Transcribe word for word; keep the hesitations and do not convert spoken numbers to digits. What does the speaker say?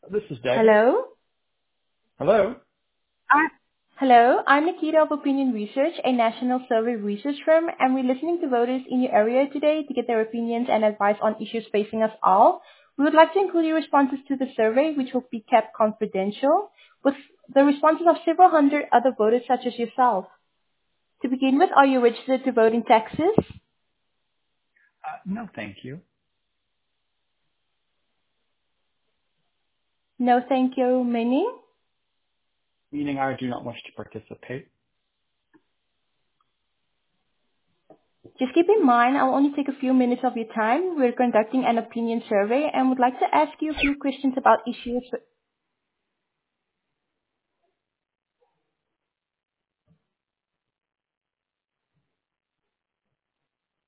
This is David. Hello? Hello. Uh, Hello, I'm Nikita of Opinion Research, a national survey research firm, and we're listening to voters in your area today to get their opinions and advice on issues facing us all. We would like to include your responses to the survey, which will be kept confidential, with the responses of several hundred other voters such as yourself. To begin with, are you registered to vote in Texas? Uh, no, thank you. No, thank you, many. Meaning I do not wish to participate. Just keep in mind, I'll only take a few minutes of your time. We're conducting an opinion survey and would like to ask you a few questions about issues